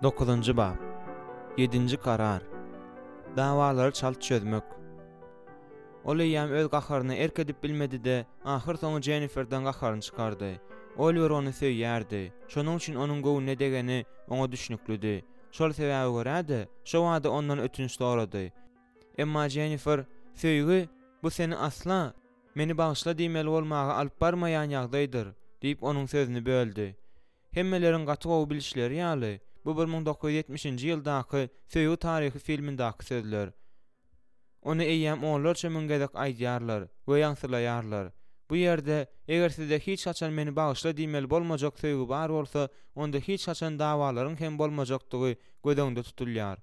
9-njy bab. 7-nji karar. Dawalary çalt çözmek. Ol ýam öz gaharyny erkedip bilmedi-de, ahyr soňy Jenniferden gaharyny çykardy. Oliver ony söýýärdi. Şonuň üçin onuň gowy ne degeni oňa düşnüklidi. Şol sebäbi görä-de, şo wada ondan ötünç sorady. Emma Jennifer, "Söýgü, bu seni asla meni bagyşla diýmeli bolmaga alyp barmaýan ýagdaýdyr" diýip onuň sözüni böldi. Hemmeleriň gaty gowy bilişleri ýaly. Bu 1970-nji ýyldaky söýgü taryhy filmindaky sözler. Onu eýýäm oğullar çömüngedek aýdýarlar we ýaňsylaýarlar. Bu ýerde eger sizde hiç haçan meni bagyşla diýmeli bolmajak söýgü bar bolsa, onda hiç haçan dawalaryň hem bolmajakdygy gödeňde tutulýar.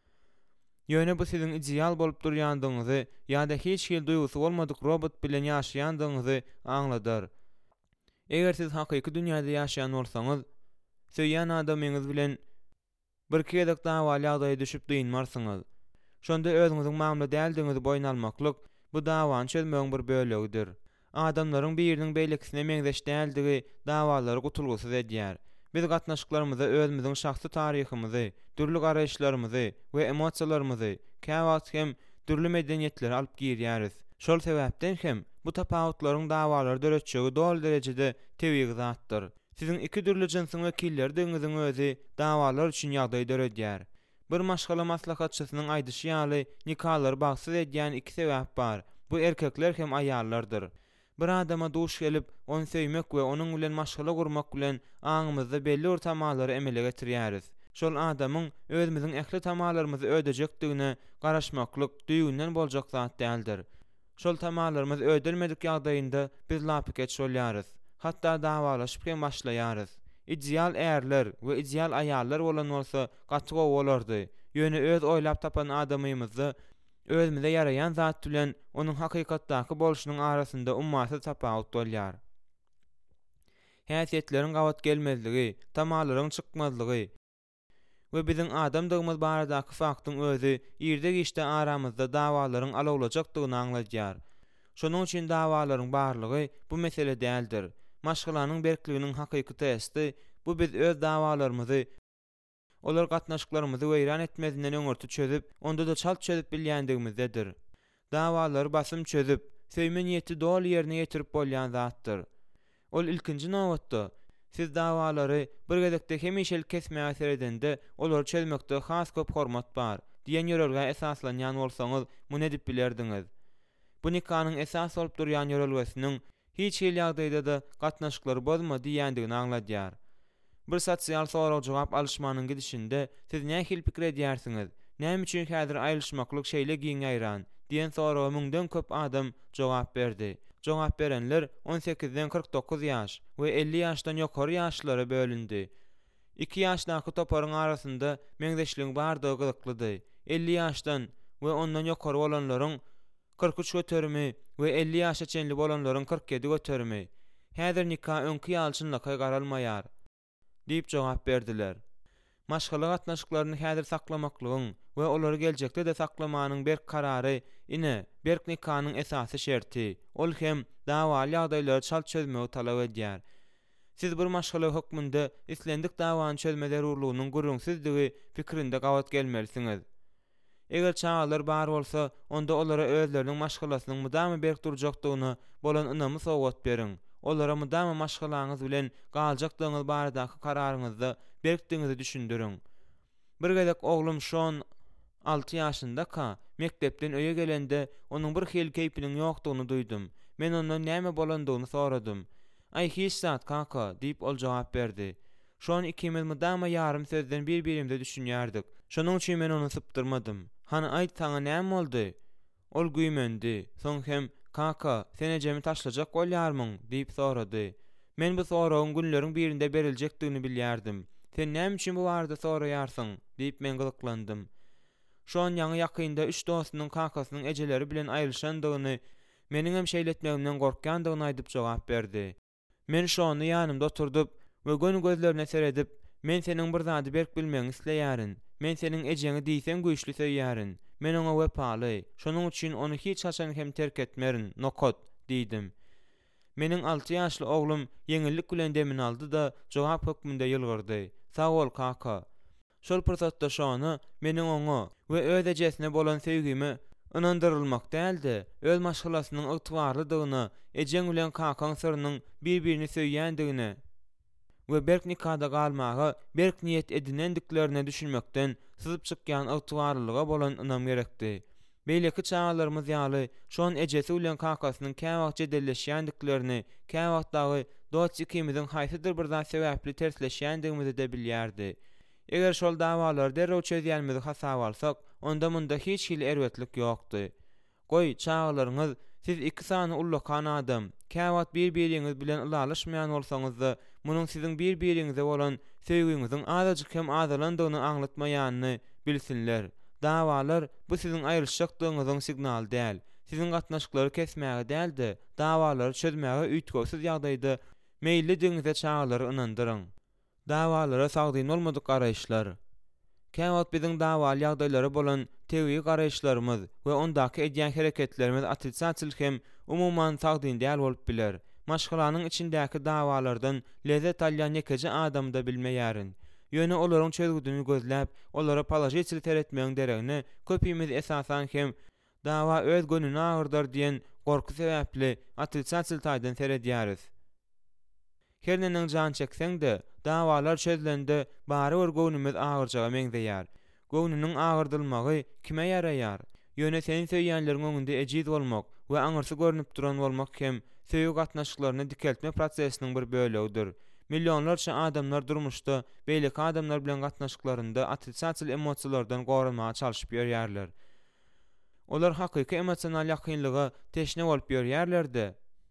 Ýöne bu siziň ideal bolup durýandygyňyzy ýa-da hiç hil duýgusy bolmadyk robot bilen ýaşaýandygyňyzy aňladar. Eger siz hakyky dünýäde ýaşaýan bolsaňyz, söýýän adamyňyz bilen bir kedek dawaly ýagdaýa düşüp duýnmarsyňyz. Şonda özüňiziň mamly däldiňizi boýna almaklyk bu dawany çözmegiň bir bölegidir. Adamlaryň biriniň beýlekisine meňzeş däldigi dawalary gutulgusyz edýär. Biz gatnaşyklarymyzy özümiziň şahsy taryhymyzy, türlü garaýşlarymyzy we emosiýalarymyzy, käwagt hem türlü medeniýetleri alyp girýäris. Şol sebäpden hem bu tapawutlaryň dawalary döretçigi dol derejede tebigi zatdyr. Siziň iki türlü jinsyň wekillerdiňiziň özi dawalar üçin ýagdaý döredýär. Bir maşgala maslahatçysynyň aýdyşy ýaly nikahlary bagsyz edýän iki sebäp bar. Bu erkekler hem aýallardyr. Bir adama duş gelip onu söýmek we onuň bilen maşgala gurmak bilen aňymyzda belli bir tamalary emele getirýäris. Şol adamyň özümiziň ähli tamalarymyzy ödejekdigine garaşmaklyk düýünden boljak zat däldir. Şol tamalarymyz ödelmedik ýagdaýynda biz lapyket bolýarys. Hatta dawalaşyp hem başlaýarys. İdeal erler we ideal aýallar bolan bolsa gaty gowy bolardy. Ýöne öz oýlap tapan adamymyzdy özümize ýaraýan zat bilen onuň hakykatdaky bolşunyň arasynda ummasy tapawut bolýar. Häsiýetleriň gawat gelmezligi, tamalaryň çykmazlygy we biziň adamdygymyz baradaky faktyň özü ýerde geçde aramyzda dawalaryň alawlajakdygyny aňladýar. Şonuň üçin dawalaryň barlygy bu mesele däldir. Maşgalanyň berkliginiň hakyky testy bu biz öz dawalarymyzy olar gatnaşyklarymyzy weýran etmezinden öňürti çözüp, onda da çalt çözüp bilýändigimizdedir. Dawalar basym çözüp, söýme niýeti dol ýerine ýetirip bolýan zatdyr. Ol ilkinji nowatda siz dawalary bir gezekde hemişel kesmäge seredende olary çözmekde has köp hormat bar diýen ýörelge esaslanýan bolsaňyz, bu ne dip bilerdiňiz? Bu nikanyň esas bolup durýan ýörelgesiniň hiç hil ýagdaýda da gatnaşyklary bozma diýendigini aňladýar. Bir sosial soraw jogap alışmanyň gidişinde siz nähil pikir edýärsiňiz? Näme üçin häzir aýryşmaklyk şeýle giň aýran? Diýen sorawa müňden köp adam jogap berdi. Jogap berenler 18-den 49 ýaş we 50 ýaşdan ýokary ýaşlara bölündi. 2 ýaşdaky toparyň arasynda meňzeşligiň bardygy gyzyklydy. 50 ýaşdan we ondan ýokary bolanlaryň 43 götermi we 50 ýaşa çenli bolanlaryň 47 götermi. Häzir nikah öňki ýalçynlykka garalmaýar diýip jogap berdiler. Maşgala gatnaşyklaryny häzir saklamaklygyň we olary geljekde de saklamanyň berk karary ine berk nikanyň esasy şerti. Ol hem dawaly ýagdaýlary çalt çözmegi talap edýär. Siz bir maşgala hökmünde islendik dawany çözme zerurlygynyň gurrunsyzdigi fikrinde gawat gelmelisiňiz. Eger çağalar bar bolsa, onda olara özleriniň maşgalasynyň mydamy berk durjakdygyny bolan ynamy sowgat beriň. Olara mydamy maşgalaňyz bilen galjakdygyňyz baradaky kararyňyzda berkdiňizi düşündüriň. Bir gezek oglum şon 6 ýaşynda mektepden öýe gelende onuň bir hil keýpiniň ýokdugyny duýdum. Men ondan näme bolandygyny soradym. "Ay hiç zat kaka" diýip ol jogap berdi. Şon ikimiz mydama ýarym sözden bir-birimde düşünýärdik. Şonuň üçin men onu sypdyrmadym. "Hany aýt, taňa näme boldy?" Ol güýmendi. Soň hem "Kaka, sen ejemi taşlajak bolýarmyň?" diýip sorady. Men bu soragyň günleriň birinde beriljekdigini bilýärdim. "Sen näme üçin bu barada soraýarsyň?" diýip men gyzyklandym. Şon ýaňy ýakynda 3 dostunyň kakasynyň ejeleri bilen aýryşandygyny, meniň hem şeýletmegimden gorkýandygyny aýdyp jogap berdi. Men şonu ýanymda oturdup we gözlerine seredip, "Men seniň bir zady berk bilmegiňi isleýärin. Men seniň ejeňi diýsen güýçli söýýärin. Men oňa wepaly. Şonuň üçin onu hiç haçan hem terk etmerin. Nokot" diýdim. Meniň 6 ýaşly oglum ýeňillik bilen demin aldy da jogap hökmünde ýylgyrdy. "Sag ol kaka." Şol pursatda şonu meniň oňa we öz ejesine bolan sevgimi ynandyrylmak däldi, öz maşgalasynyň ygtybarlydygyny, ejeň bilen kakan syrynyň bir-birini söýýändigini we berk nikada galmagy berk niýet edinendiklerini düşünmekden syzyp çykýan ygtybarlylyga bolan ynam gerekdi. Beýleki çağlarymyz ýaly şon ejesi bilen kakasynyň käwagt jedelleşýändiklerini, käwagtdagy dost ikimiziň haýsydyr bir zat sebäpli tersleşýändigimizi de bilýärdi. Eger şol dawalar derrew çözýänmizi hasaba alsak, onda munda hiç hil erwetlik ýokdy. Goý çağlaryňyz, siz iki sany ullakan adam, käwagt bir-biriňiz bilen ylalaşmaýan bolsaňyz-da, munyň siziň bir-biriňize bolan söýgüňiziň azajyk hem azalandygyny aňlatmaýanyny bilsinler. Dawalar bu siziň aýryşjakdygyňyzyň signaly däl. Siziň gatnaşyklary kesmäge däldi, dawalary çözmäge üýtgesiz ýagdaýda meýilli diňize çağlary ynandyryň. Dawalara sagdyn bolmadyk garaýşlar. Käwagt biziň dawaly ýagdaýlara bolan tebii garaýşlarymyz we ondaky edýän hereketlerimiz atylsaçyl hem umumyň sagdyn däl bolup biler. Maşgalanyň içindäki dawalardan lezzet alýan nekeje adam da bilmeýärin. Ýöne olaryň çözgüdüni gözläp, olara palajiýetçilik teretmegiň deregine köpüýmiz esasan hem dawa öz gönüni agyrdyr diýen gorky sebäpli atylsaçyl taýdan seredýäris. Herneniň jan çekseň-de, dawalar çözlende bary bir göwnümiz agyrjaga meňzeýär. Göwnüniň agyrdylmagy kime ýaraýar? Ýöne sen söýýänleriň öňünde ejiz bolmak we aňyrsy görnüp duran bolmak hem söýgü gatnaşyklaryny dikeltme prosesiniň bir bölegidir. Milyonlarça adamlar durmuşda beýleki adamlar bilen gatnaşyklarynda atylsaçyl emosiýalardan gorunmaga çalyşyp ýörýärler. Olar hakyky emosional ýakynlyga teşne bolup ýörýärler-de.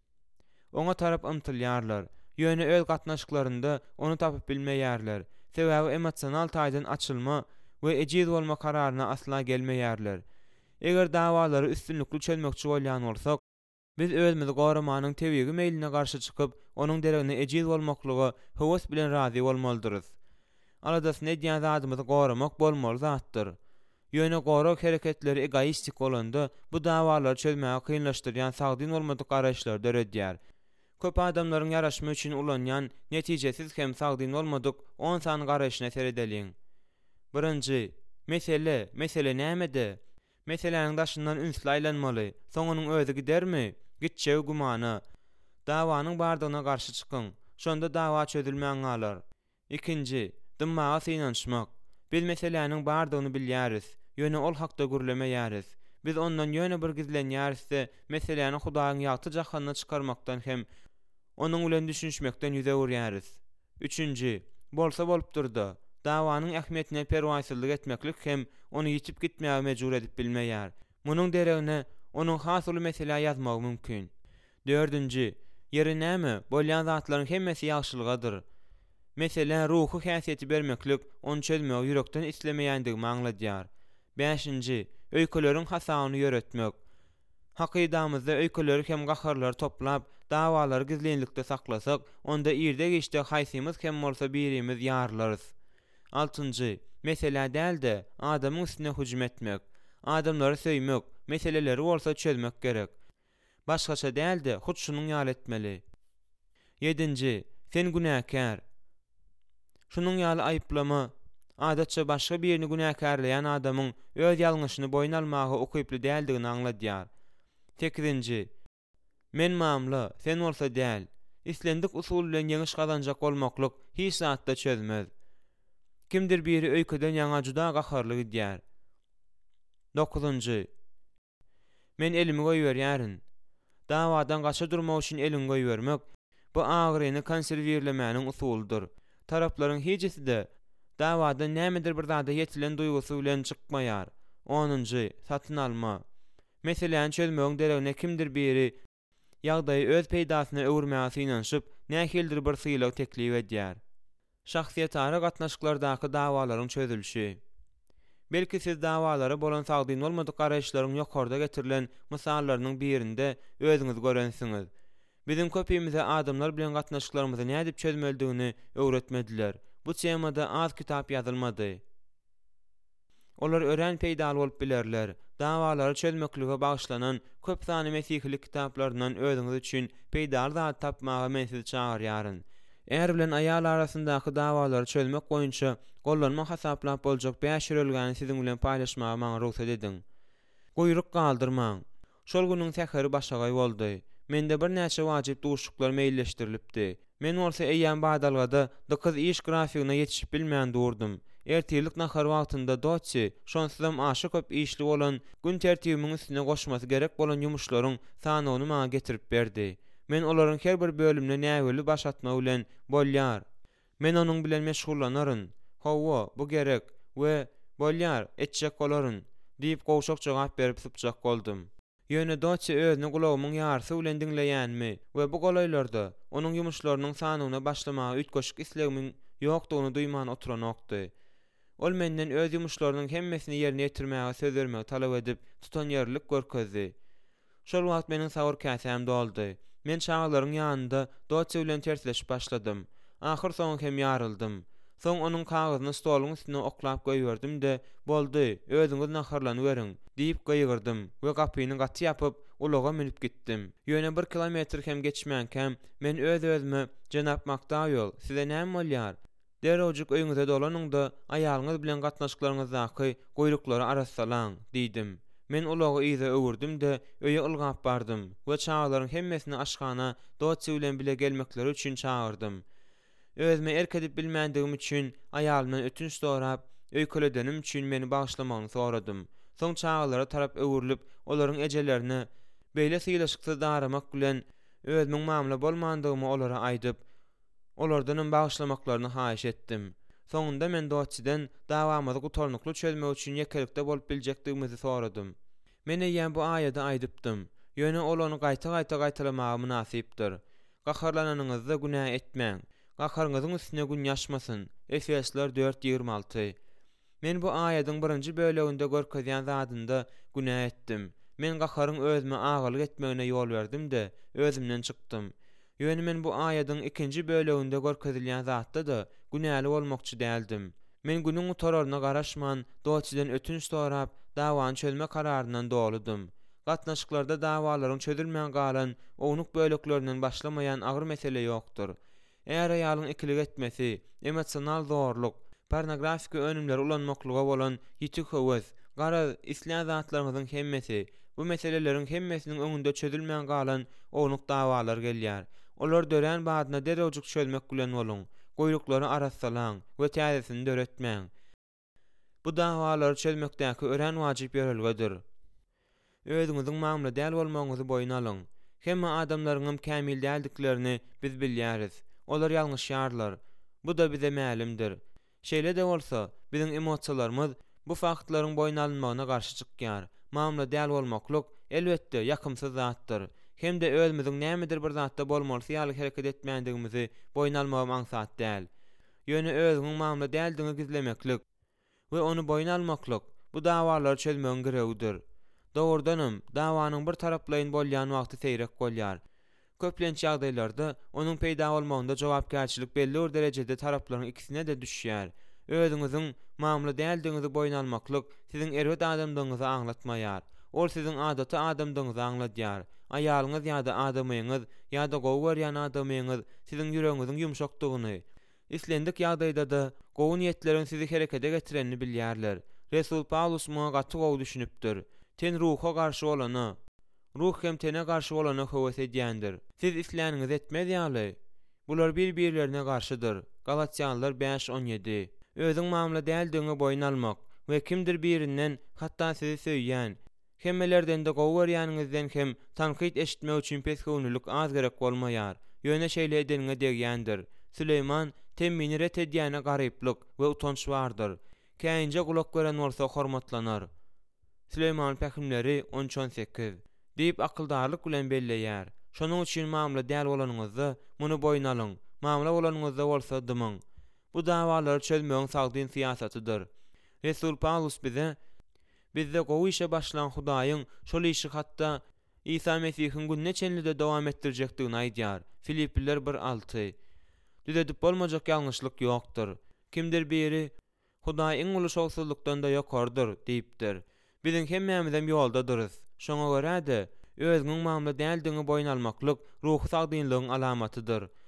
Oňa tarap ymtylýarlar. Ýöne öz gatnaşyklarynda onu tapyp bilmeýärler. Sebäbi emosional taýdan açylma we ejiz bolma kararyna asla gelmeýärler. Eger dawalary üstünlikli çözmekçi bolýan bolsak, biz özümizi gorumanyň tebigi meýline garşy çykyp, onuň deregine ejiz bolmaklygy höwes bilen razy bolmalydyryz. Aladasyny edýän zadymyzy gorumak bolmaly zatdyr. Ýöne goruk hereketleri egoistik bolanda, bu dawalary çözmäge kynlaşdyrýan sagdyn bolmadyk garaýşlar döredýär. Köp adamlaryň ýaraşmy üçin ulanýan netijesiz hem sagdyn bolmadyk 10 sany garaýşyna seredeliň. 1. Mesele nämede? Meselenin daşyndan ünsli aýlanmaly. Soňunyň özü gidermi? Gitçew gumana. Dawanyň bardygyna garşy çykyň. Şonda dawa çözülmäň galar. 2. Dymmaga synanşmak. Biz meseleniň bardygyny bilýäris. Ýöne ol hakda gürlemeýäris. Biz ondan ýöne bir gizlenýäris-de, meseleni Hudaýyň ýagty jahanyna çykarmakdan hem onuň bilen düşünşmekden ýüze görýäris. 3. Bolsa bolup durdy. Dawanyň ähmiýetine perwaýsızlyk etmeklik hem onu ýitip gitmäge mejbur edip bilmeýär. Munyň deregine onuň has uly mesele ýazmagy mümkin. 4. Ýeri näme? Bolýan zatlaryň hemmesi ýagşylygadyr. Mesele ruhy häsiýeti bermeklik, onu çözmäge ýürekden islemeýändigini aňladýar. 5. Öýkeleriň hasagyny ýöretmek. Hakydamyzda öýkeleri hem gaharlary toplap, dawalary gizlenlikde saklasak, onda ýerde geçde haýsymyz hem bolsa birimiz ýarlarys. 6. Mesele däldi, adamyň üstüne hüjüm etmek. Adamlary söýmek, meseleleri bolsa çözmek gerek. Başgaça däldi, hut şunuň ýaly etmeli. 7. Sen günäkär. Şunuň ýaly aýyplama. Adatça başga birini günäkärleýän adamyň öz ýalňyşyny boýun almagy okyply däldigini aňladýar. 8. Men mamla, sen bolsa däl. Islendik usul bilen ýeňiş gazanjak bolmaklyk hiç zatda çözmez. Kimdir biri öýkeden ýaňa juda gaharly gidýär. 9. Men elimi goýberýärin. Dawadan gaça durmak üçin elini goýbermek bu agyryny konserwirlemäniň usulydyr. Taraplaryň hejesi de dawadan nämedir bir zada ýetilen duýgusy bilen çykmaýar. 10. Satyn alma. Meseleni çözmegiň deregine kimdir biri ýagdaýy öz peýdasyna öwürmäge synanşyp, nähildir bir syýylyk teklip edýär. Şahsiýetara gatnaşyklardaky dawalaryň çözülşi. Belki siz dawalara bolan sagdyn bolmadyk garaýşlaryň ýokarda getirilen mysallarynyň birinde özüňiz görensiňiz. Bizim köpüýmize adamlar bilen gatnaşyklarymyzy nädip çözmeldigini öwretmediler. Bu temada az kitap ýazylmady. Olar ören peýdal bolup bilerler. Dawalary çözmeklige bagyşlanan köp sany mesihlik kitaplaryndan özüňiz üçin peýdal zat tapmagy men sizi çagyrýaryn. Eger bilen aýal arasyndaky dawalary çözmek boýunça gollanma hasaplap boljak 5 ýörelgäni siziň bilen paýlaşmagy maňa ruhsat ediň. Goýruk galdyrmaň. Şol günüň täheri başagay boldy. Mende bir näçe wajyp duşluklar meýilleşdirilipdi. Men bolsa eýýän badalgada dykyz iş grafigine ýetişip bilmän durdum. Ertilik nahar wagtynda doçy, şonsuzam aşy köp işli bolan gün tertibimiň üstüne goşmasy gerek bolan ýumuşlaryň sanawyny maňa getirip berdi. Men olaryň her bir bölümine näweli başatma bilen bolýar. Men onuň bilen meşgullanaryn. Hawa, bu gerek we bolýar, etjek bolaryn diýip gowşak jogap berip sypjak boldum. Ýöne doçy özüni gulagymyň ýarysy bilen diňleýänmi we bu golaýlarda onuň ýumuşlarynyň sanawyna başlamagy ütgeşik islegimiň ýokdugyny duýman oturanokdy. Ol menden öz ýumuşlarynyň hemmesini ýerine ýetirmäge söz bermäge talap edip tutan ýerlik görkezdi. Şol wagt meniň sawur käsem doldy. Men çağlaryň ýanynda doçy bilen tersleşip başladym. Ahir soň hem ýaryldym. Soň onuň kagyzyny stoluň üstüne oklap goýberdim-de, boldy, özüňiz naharlanyberin diýip goýgyrdym we gapyny gaty ýapyp ulaga minip gitdim. Ýöne 1 kilometr hem geçmänkem men öz-özüme "Jenap Makdaýol, size näme bolýar? Derewjik öýüňize dolanyňda aýalyňyz bilen gatnaşyklaryňyzdaky goýruklary arasalan" diýdim. Men ulagy iýze öwürdim-de öýe ylgap bardym we çağlaryň hemmesini aşgana doçy bilen bile gelmekleri üçin çağırdım. Özüme erkedip bilmändigim üçin aýalymdan ötünç sorap, öýkeledenim üçin meni bagyşlamagyny soradım. Soň çağlara tarap öwürlüp, olaryň ejelerini beýle syýlaşyksyz daramak bilen özümiň mamla bolmandygymy olara aýdyp, olardan bagyşlamaklaryny haýyş etdim. Soňunda men doçydan dawamyzy gutarnykly çözmek üçin ýekelikde bolup biljekdigimizi soradym. Men eýýän bu aýada aýdypdym. Ýöne ol onu gaýta-gaýtalamagy münasipdir. Gaharlananyňyzda günah etmäň. Gaharyňyzyň üstüne gün ýaşmasyn. Efesler 4:26. Men bu aýadyň 1-nji böleginde görkezýän zadynda günah etdim. Men gaharyň özüme agalyk etmegine ýol berdim-de, özümden çykdym. Ýöne men bu aýadyň 2-nji böleginde görkezilýän zatda da günäli bolmakçy däldim. Men günüň utararyna garaşman, doçydan ötünç sorap, dawany çözme kararyndan doludym. Gatnaşyklarda dawalaryň çözülmän galan, ownuk böleklerinden başlamaýan agyr mesele ýokdur. Eger aýalyň ikilik etmesi, emosional zorluk, pornografik önümleri ulanmaklyga bolan ýitik höwes, gara isläň zatlarynyň hemmesi, bu meselelerin hemmesiniň öňünde çözülmän galan ownuk dawalar gelýär. Olar dören badyna derewjik çözmek bilen bolun, goýruklary arasalan we täzesini döretmäň. Bu dawalary çözmekdäki ören wajyp ýörelgedir. Özüňiziň mamla däl bolmagyňyzy boýuna alyň. Hemme adamlaryň kämil däldiklerini biz bilýäris. Olar ýalňyşýarlar. Bu da bize mälimdir. Şeýle de bolsa, biziň emosiýalarymyz bu faktlaryň boýuna alynmagyna garşy çykýar. Mamla däl bolmaklyk elbetde ýakymsyz zatdyr. Hem de özümiziň nämedir bir zatda bolmalysy ýaly hereket etmändigimizi boýuna almagy maksat däl. Ýöne özüňiň mamla däldiňi gizlemeklik we onu boýuna almaklyk bu dawalary çözmegiň giregidir. Dogurdanam dawanyň bir taraplaýyn bolýan wagty seýrek bolýar. Köplenç ýagdaýlarda onuň peýda bolmagynda jogapkärçilik belli bir derejede taraplaryň ikisine de düşýär. Özüňiziň mamla däldiňizi boýuna almaklyk siziň erwet adamdygyňyzy aňlatmaýar. Ol siziň adaty adamdygyňyzy aňladýar. Aýalyňyz ýa-da adamyňyz ýa-da gowy berýän adamyňyz siziň ýüregiňiziň ýumşakdygyny, islendik ýagdaýda da gowy niýetlerin sizi herekete getirenini bilýärler. Resul Paulus muňa gaty gowy düşünipdir. Ten ruha garşy bolany, ruh hem tene garşy bolany höwes edýändir. Siz isläniňiz etmez ýaly. Bular bir-birlerine garşydyr. Galatýanlylar 5:17. Özüň mamla däldiňi boýuna almak we kimdir birinden hatda sizi söýýän, hemmelerden de gowy berýäningizden hem tanqid eşitmek üçin pesgünlük az gerek bolmaýar. Ýöne şeýle edeniňe degýändir. Süleyman temmini ret edýäne garyplyk we utanç bardyr. Käýinje gulak gören bolsa hormatlanar. Süleyman pähimleri 13:18 diýip akyldarlyk bilen belleýär. Şonuň üçin mamla däl bolanyňyzda muny boýuna alyň. Mamla bolanyňyzda bolsa dymyň. Bu dawalary çözmegiň sagdyn siýasatydyr. Resul Paulus bizde gowy işe başlan Hudaýyň şol işi hatda İsa Mesihiň günne çenlide dowam etdirjekdigini aýdýar. Filipliler 1:6. Düzedip bolmajak ýalňyşlyk ýokdur. Kimdir biri Hudaý iň uly şowsuzlukdan da ýokardyr diýipdir. Biziň hemmämizem ýoldadyrys. Şoňa görä de özüňiň mamla däldiňi boýuna almaklyk ruhy sagdynlygyň alamatydyr.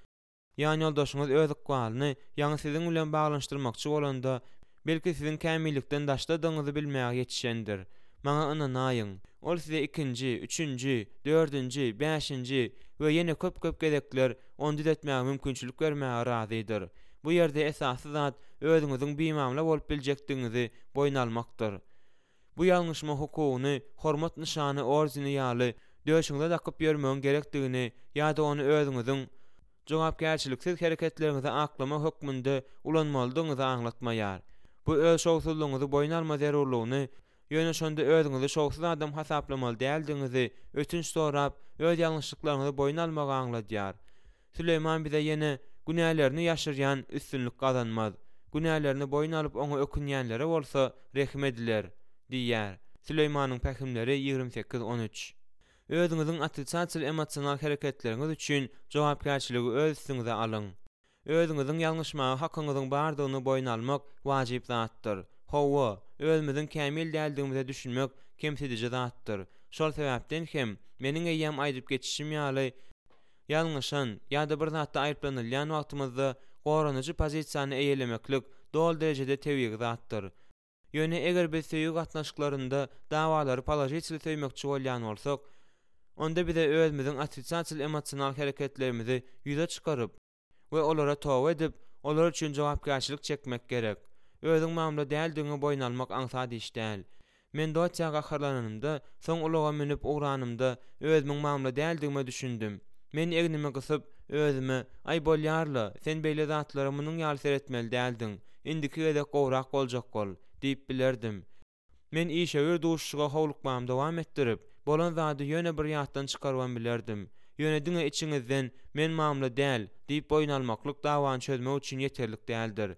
Ýani ýoldaşyňyz öz ykbalyny ýa-ni siziň bilen baglanşdyrmakçy bolanda belki sizin kämillikden daşladygyňyzy bilmäge ýetişendir. Maňa ynanaýyň. Ol size 2-nji, 3-nji, 4-nji, 5-nji we ýene köp gezekler ondy etmäge mümkinçilik bermäge razydyr. Bu ýerde esasy zat özüňiziň bimamla bolup biljekdiňizi boýnalmakdyr. Bu ýalňyşma hukugyny, hormat nyşany orzini ýaly döşüňde dakyp ýörmegiň gerekdigini ýa-da ony özüňiziň jogapkärçiliksiz hereketlerinizi aklama hökmünde ulanmalydygyňyzy aňlatmaýar. Bu öz şowsuzlygyňyzy boýnalma zerurlygyny ýöne şonda özüňizi şowsuz adam hasaplamaly däldiňizi ötünç sorap öz ýalňyşlyklaryňyzy boýnalmagy aňladýar. Süleyman bize ýene günälerini ýaşyrýan üstünlük gazanmaz. Günälerini boýnalyp oňa ökünýänlere bolsa rehim ediler diýär. Süleymanyň Pähimleri 28-13. Özüňiziň atitsasiýal emosional hereketleriniz üçin jogapkärçiligi öz üstüňize alyň. Özüňiziň ýalňyşmagy hakyňyzyň bardygyny boýnalmak wajyp zatdyr. Howa, özümiziň kämil däldigimize düşünmek kemsedici zatdyr. Şol sebäpden hem meniň eýýäm aýdyp geçişim ýaly ýalňyşan ýa-da bir zatda aýryplanylýan wagtymyzda goranyjy pozisiýany eýelemeklik dol derejede tebigi zatdyr. Ýöne eger biz söýgü gatnaşyklarynda dawalary palajyçly söýmekçi bolýan bolsak, onda bize özümiziň atitsasiýal emosional hereketlerimizi ýüze çykaryp we olara towa edip, olar üçin jogapkärçilik çekmek gerek. Özüň mamla däldiňi boýnalmak aňsady iş däl. Men doçaga aharlanymda, soň ulaga menip ugranymda özümiň mamla däldigimi düşündim. Men egnimi gysyp özüme, "Ay bolýarly, sen beýle zatlara munyň ýaly seretmeli däldiň. Indiki gezek gowrak boljak bol" diýip bilerdim. Men işe duşuşyga howlukmam dowam etdirip, bolan zady ýöne bir ýatdan çykarwan bilerdim. Ýöne diňe içiňizden men mamla däl diýip boýnalmaklyk dawany çözmek üçin ýeterlik däldir.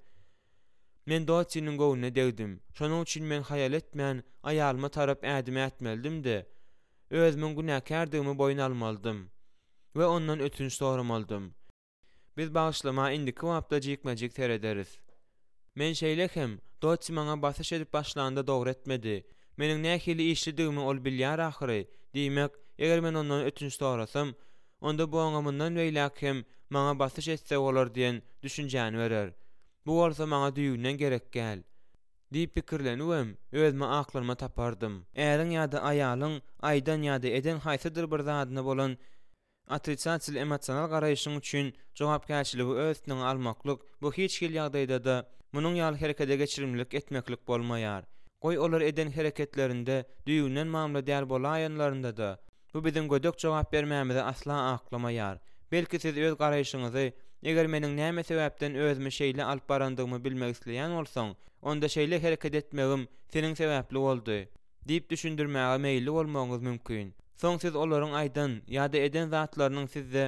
Men doçynyň gowuny degdim. Şonuň üçin men haýal etmän aýalyma tarap ädim etmeldim-de. Özümiň günäkärdigimi boýnalmalydym we ondan ötünç soramalydym. Biz bagyşlama indiki wagtda jikmejik serederiz. Men şeýlekem, doçy maňa basyş edip başlanda dogry etmedi. Meniň nähili işlidigimi ol bilýär ahyry. Diýmek, eger men ondan ötünç sorasam, onda bu oňa mundan beýlek hem maňa basyş etse bolar diýen düşünjäni berer. Bu bolsa maňa düýünden gerek gäl. Diýip pikirlenüwem, özüme aklanyma tapardım. Äriň ýa-da aýalyň aýdan ýa-da eden haýsydyr bir zadyna bolan atitsasiýal emosional garaýyşyň üçin jogapkärçiligi öz üstüne almaklyk bu hiç hil ýagdaýda da munyň ýaly herekete geçirimlik etmeklik bolmaýar. Goý olar eden hereketlerinde düýünden mamla däl bolaýanlarynda da bu biziň gödök jogap bermämizi asla aklamaýar. Belki siz öz garaýyşyňyzy eger meniň näme sebäpden özüme şeýle alyp barandygymy bilmek isleýän bolsaň, onda şeýle hereket etmegim seniň sebäpli boldy diýip düşündirmäge meýilli bolmagyňyz mümkin. Soň siz olaryň aýdan ýa-da eden zatlarynyň sizde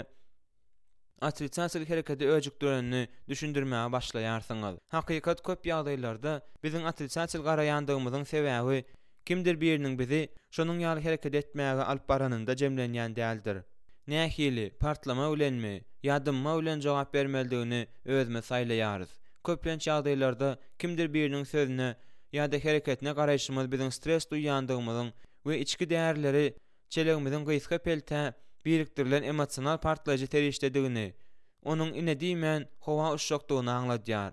atitsasiýal hereketi öjükdirenini düşündirmäge başlaýarsyňyz. Hakykat köp ýagdaýlarda biziň atitsasiýal garaýandygymyzyň sebäbi kimdir biriniň bizi şonuň ýaly hereket etmäge alyp baranynda jemlenýän däldir. Nähili, partlama bilenmi, ýadymma bilen jogap bermelidigini özüme saýlaýarys. Köplenç ýagdaýlarda kimdir biriniň sözüne ýa-da hereketine garaýşymyz biziň stres duýýandygymyzyň we içki däherleri çelegimiziň gyska pelte biriktirilen emosional partlaýjy terişdedigini, onuň ine diýmän howa uşakdygyny aňladýar.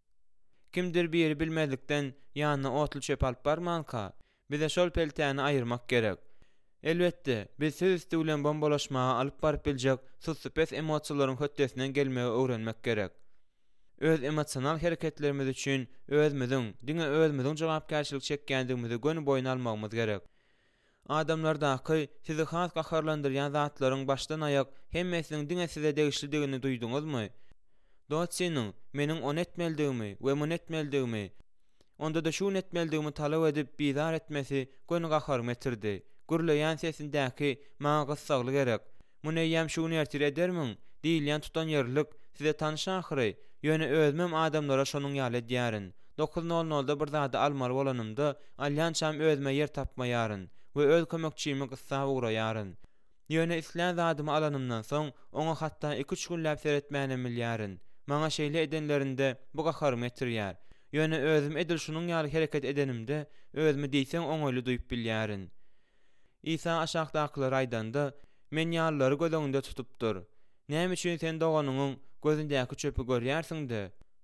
Kimdir biri bilmedikden ýanyna otly çöp alyp barmanka, bize şol peltäni aýyrmak gerek. Elbetde, biz söz üstü bilen bombalaşmaga alyp baryp biljek susupes emosiýalaryň höttesinden gelmegi öwrenmek gerek. Öz emosional hereketlerimiz üçin özümiziň, diňe özümiziň jogapkärçilik çekýändigimizi göni boýun almagymyz gerek. Adamlardaky sizi has gaharlandyrýan zatlaryň başdan aýak hemmesiniň diňe size degişlidigini duýduňyzmy? Doçynyň meniň on etmeldigimi we mun etmeldigimi, onda da şunu etmeldigimi talap edip bizar etmesi göni gahar getirdi. Gürleýän sesindäki maňa gyssagly gerek. Muny ýam şunu ýertir edermiň? Diýilýän tutan ýerlik size tanış ahyry. Ýöne özmem adamlara şonuň ýaly diýärin. 9:00-da bir zady almaly bolanymda alýançam özüme ýer tapmaýaryn we öz kömekçimi gyssa ugraýaryn. Ýöne isläň zadymy alanymdan soň oňa hatda 2-3 günläp seretmäne bilýäryn. Maňa şeýle edenlerinde bu gaharym getirýär. Ýöne özüm edil şonuň ýaly hereket edenimde özümi diýseň oňaly duýup bilýäryn. İsa aşağıdakiler aydanda men ýallary göz öňünde tutupdyr. Näme üçin sen doganynyň gözündäki çöpü görýärsiň-de?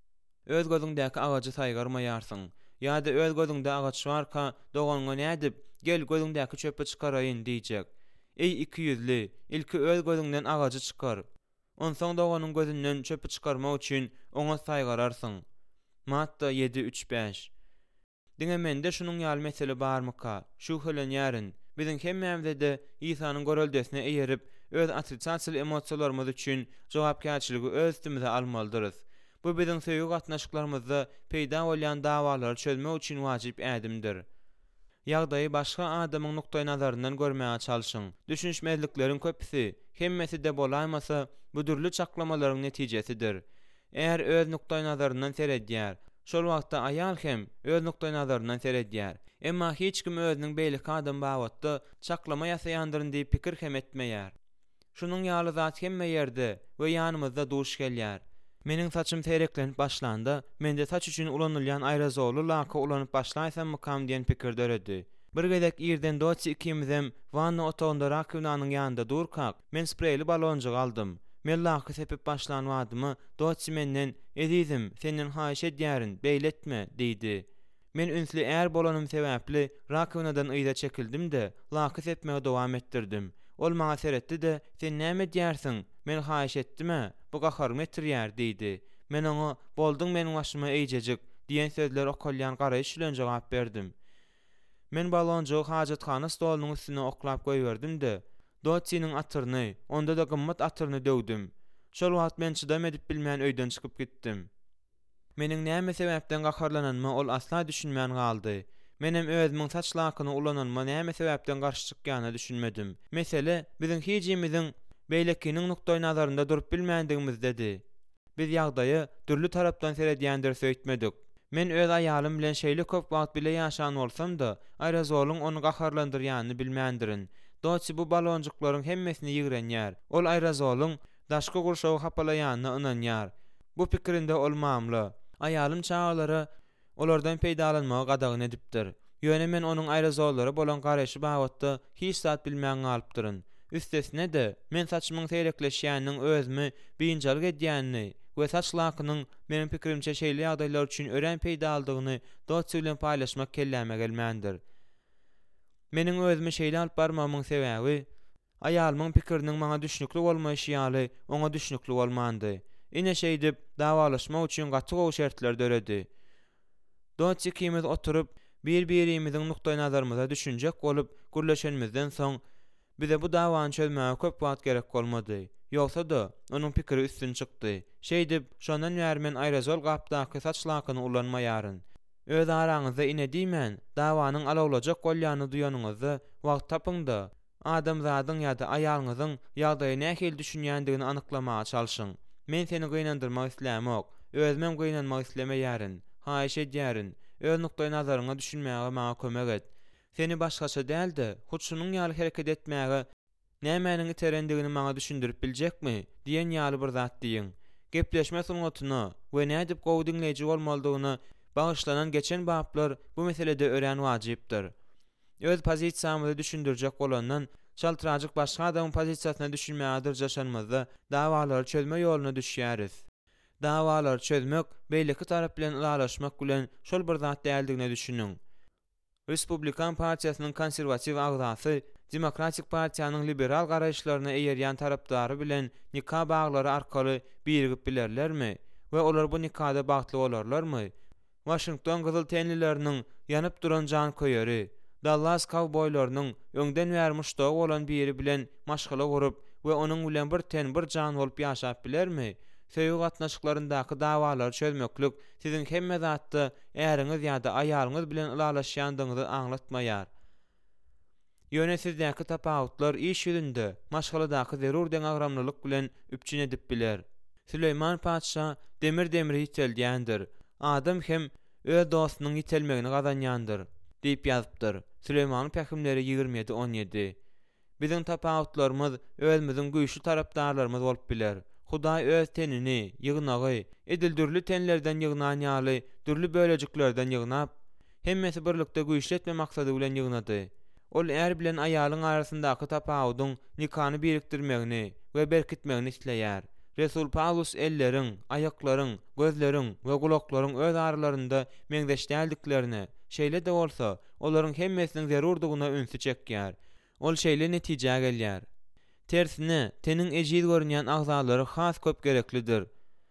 Öz gözündäki agajy saýgarmaýarsyň. Ýa-da öz gözüňde agaç barka, doganyňa nädip, gel gözüňdäki çöpü çykaraýyn diýjek. Ey iki ýüzli, ilki öz gözüňden agajy çykar. Onsoň doganyň gözünden çöpü çykarmak üçin oňa saýgararsyň. Matta 7:3-5. Diňe mende şunuň ýaly mesele barmyka? Şuhlanýaryn. Biziň hemmämize de Ysanyň görüldesine eýerip, öz atritsasiýal emosiýalarymyz üçin jogapkärçiligi öz üstümize almalydyryz. Bu biziň söýgü gatnaşyklarymyzda peýda bolýan dawalary çözmek üçin wajyp ädimdir. Ýagdaýy başga adamyň nukdaý nazaryndan görmäge çalyşyň. Düşünşmezlikleriň köpüsi, hemmesi de bolaýmasa, bu dürli çaklamalaryň netijesidir. Eğer öz nukdaý nazaryndan seredýär, şol wagtda aýal hem öz nukdaý nazaryndan seredýär. Emma hiç kim özüniň beýleki adam babatda çaklama ýasaýandyryn diýip pikir hem etmeýär. Şunuň ýaly zat hemme ýerde we ýanymyzda duş gelýär. Meniň saçym sereklenip başlanda, mende saç üçin ulanylýan aerozolly laka ulanyp başlaýsam mykam diýen pikir döredi. Bir gezek ýerden doçy ikimizem wanna otogunda rakywnanyň ýanynda durkak, men spreyli balonjy aldym. Men laka sepip başlan wadymy, doçy menden, "Ezizim, senden haýyş edýärin, beýletme" diýdi. Men ünsli är bolanym sebäpli rakywnadan ýyda çekildim-de, laka sepmege dowam etdirdim. Ol maňa seretdi de, "Sen näme diýärsiň? Men haýyş etdime? Bu gaharmy etirýär" diýdi. Men oňa "Bolduň meniň başyma eýjejek" diýen sözler okalýan garaýş bilen jogap berdim. Men balonjy hajatkana stolunyň üstüne oklap goýberdim-de, doçynyň atyryny, onda da gymmat atyryny döwdüm. Şol wagt men çydam edip bilmän öýden çykyp gitdim. Meniň näme sebäpden gaharlananmy ol asla düşünmän galdy. Menem özümiň saç lakyny ulananma näme sebäpden garşy çykýanyny düşünmedim. Mesele biziň hijimiziň beýlekiniň nukdaý nazarynda durup bilmändigimizdedi. Biz ýagdaýy dürli tarapdan seredýändir söýtmedik. Men öz aýalym bilen şeýle köp wagt bile ýaşan bolsam-da, aerozoluň onu gaharlandyrýanyny bilmändirin. Doçy bu balonjuklaryň hemmesini ýigrenýär. Ol aerozoluň daşky gurşagy hapalaýanyna ynanýar. Bu pikirinde ol mamly. Aýalym çağalary olardan peýdalanmagy gadagyň edipdir. Ýöne men onuň aerozollara bolan garaşy bagatda hiç zat bilmän galypdyryn. Üstesine de men saçmyň serekleşýäniniň özümi biňjal edýänini we saç lakynyň meniň pikirimçe şeýle ýagdaýlar üçin ören peýda aldygyny doçy bilen paýlaşmak kelläme gelmändir. Meniň özümi şeýle alyp barmamyň sebäbi aýalymyň pikiriniň maňa düşnükli bolmaýşy ýaly oňa düşnükli bolmandy. Ine şeý dip dawalaşmak üçin gaty şertler döredi. Doçy ikimiz oturup bir-birimiziň nukdaý nazarymyza düşünjek bolup gürleşenimizden soň bize bu dawany çözmäge köp wagt gerek bolmady. Ýogsa da onuň pikiri üstün çykdy. Şeý dip şondan bäri men aerozol gapdaky saç lakyny ulanmaýaryn. Öz araňyzda ine diýmän, dawanyň alawlajak bolýany duýanyňyzda wagt tapyňda. Adam zadyň ýa-da aýalyňyzyň ýagdaýy nähili düşünýändigini anyklamaga çalyşyň. Men seni gynandyrmak islämok, özüm gynanmak islemeýärin, haýyş edýärin, öz nukdaý nazaryňa düşünmäge maňa kömek et. Seni başgaça däldi, hut şunuň ýaly hereket etmäge nämäniň iterendigini maňa düşündirip biljekmi diýen ýaly bir zat diýin. Gepleşme sunugatyna we nädip gowy dinleýiji bolmalydygyna bagyşlanan geçen bablar bu meselede ören wajypdyr. Öz pozisiýamyzy düşündirjek bolandan şaltyrajyk başga adamyň pozisiýasyna düşünmäge dyrjaşanmazda dawalary çözme ýoluna düşýäris. Dawalary çözmek beýleki tarap bilen ulalaşmak bilen şol bir zat däldigine düşünüň. Respublikan partiýasynyň konserwatiw agzasy Demokratik partiýanyň liberal garaýşlaryna eýerýän tarapdary bilen nikah baglary arkaly birigip bilerlermi we olar bu nikahda bagtly bolarlarmy? Washington gyzyl tenlileriniň ýanyp duran jan köýeri, Dallas Cowboylarynyň öňden bäri muşdagy bolan biri bilen maşgala gurup we onuň bilen bir jan bolup ýaşap bilermi? Söýgü gatnaşyklaryndaky dawalary çözmeklik siziň hemme zatda äriňiz ýa-da aýalyňyz bilen ulalaşýandygyňyzy aňlatmaýar. Ýöne sizdäki tapawutlar iş ýüzünde, maşgaladaky zerur deň agramlylyk bilen üpçün edip biler. Süleyman Paşa demir ýitelýändir. Adam hem öz dostunyň ýitelmegini gazanýandyr diýip ýazypdyr. Süleyman Pähimleri 27-17. Biziň tapawutlarymyz özümiziň güýçli tarapdarlarymyz bolup biler. Hudaý öz tenini, ýygnagy, edildirli tenlerden ýygnan ýaly, dürli bölejiklerden ýygnap, hemmesi birlikde güýçli etme maksady bilen ýygnady. Ol er bilen aýalyň arasyndaky tapawudyň nikahny birikdirmegini we berkitmegini isleýär. Resul Paulus ellerin, aýaklaryň, gözleriň we gulaklaryň öz aralarynda meňdeşdäldiklerini, şeýle de bolsa, olaryň hemmesiniň zerurdygyna ünsü çekýär. Ol şeýle netije gelýär. Tersine, teniň ejil görünýän agzalary has köp gereklidir.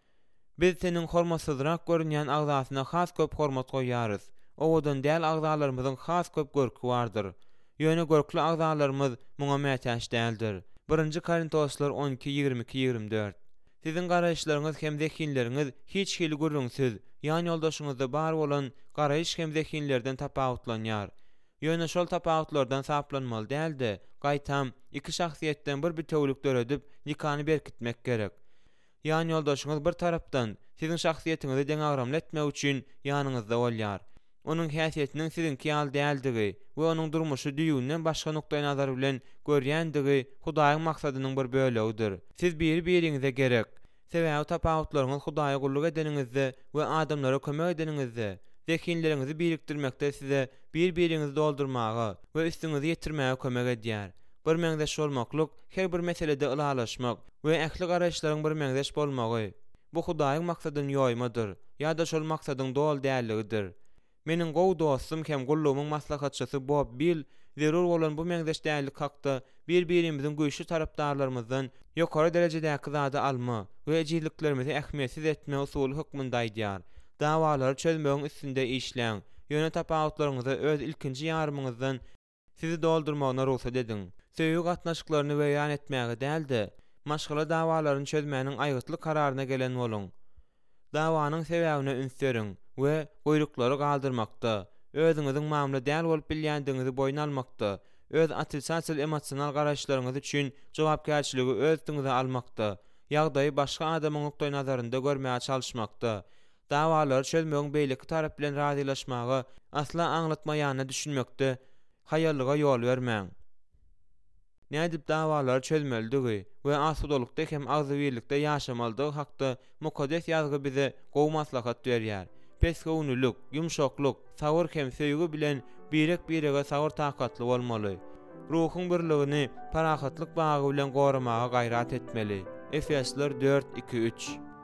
Biz teniň hormatsyzrak görünýän agzasyna has köp hormat goýýarys. Owadan däl agzalarymyzyň has köp görki bardyr. Ýöne görkli agzalarymyz muňa mätäç däldir. 1 Korintoslar 12:22-24. Sizin garaýşlaryňyz hem zekinleriňiz hiç hili gürrüňsiz, ýani ýoldaşyňyzda bar bolan garaýş hem zekinlerden tapawutlanýar. Ýöne şol tapawutlardan saplanmaly däldi. Gaýtam, iki şahsiýetden bir bütewlik döredip nikany berkitmek gerek. Ýani ýoldaşyňyz bir tarapdan sizin şahsiýetiňizi deňagramly etmek üçin ýanyňyzda bolýar. Onuň häsiýetiniň sizinki ýaly däldigi we onuň durmuşy düýünden başga nokta nazar bilen görýändigi Hudaýyň maksadynyň bir bölegidir. Siz bir-biriňize gerek. Sebäbi tapawutlaryňyz Hudaýa gulluk edeniňizde we adamlara kömek edeniňizde, zekinleriňizi birikdirmekde size bir-biriňizi doldurmagy we üstüňizi ýetirmäge kömek edýär. Bir meňdeş bolmaklyk her bir meselede ylalaşmak we ähli garaýşlaryň bir meňdeş bolmagy bu Hudaýyň maksadyny ýoýmadyr, ýa-da şol maksadyň dol dälligidir. Meniň gowy dostum hem gullugymyň maslahatçysy Bob Bill zerur bolan bu meňdeşdälik hakda bir-birimiziň güýçli tarapdarlarymyzdan ýokary derejedäki zady alma we ejizliklerimizi ähmiýetsiz etme usuly hukmunda aýdýar. Dawalary çözmegiň üstünde işläň. Ýöne tapawutlaryňyza öz ilkinji ýarymyňyzdan sizi doldurmagyna ruhsat ediň. Söýgü gatnaşyklaryny beýan etmäge däldi. Maşgala dawalaryny çözmäniň aýgytly kararyna gelen boluň. Dawanyň sebäbine ünseriň we goýruklary galdyrmakda, özüňiziň mamly däl bolup bilýändiňizi boýna almakda, öz atylsasyl emosional garaýşlaryňyz üçin jogapkärçiligi öz üstüňize almakda, ýagdaýy başga adamyň nokta nazarynda görmäge çalışmakda, dawalary çözmegiň beýleki tarap bilen razylaşmagy asla aňlatmaýanyna düşünmekde haýallyga ýol bermäň. Nädip dawalary çözmeldigi we asudolukda hem agzybirlikde ýaşamalydygy hakda mukaddes ýazgy bize gowy maslahat berýär. Pesgownulyk, ýumşakluk, sabır hem söýgü bilen birek-birege sabır takatly bolmaly. Ruhyň birligini parahatlyk bagy bilen goramaga gaýrat etmeli. Efesler 4:2-3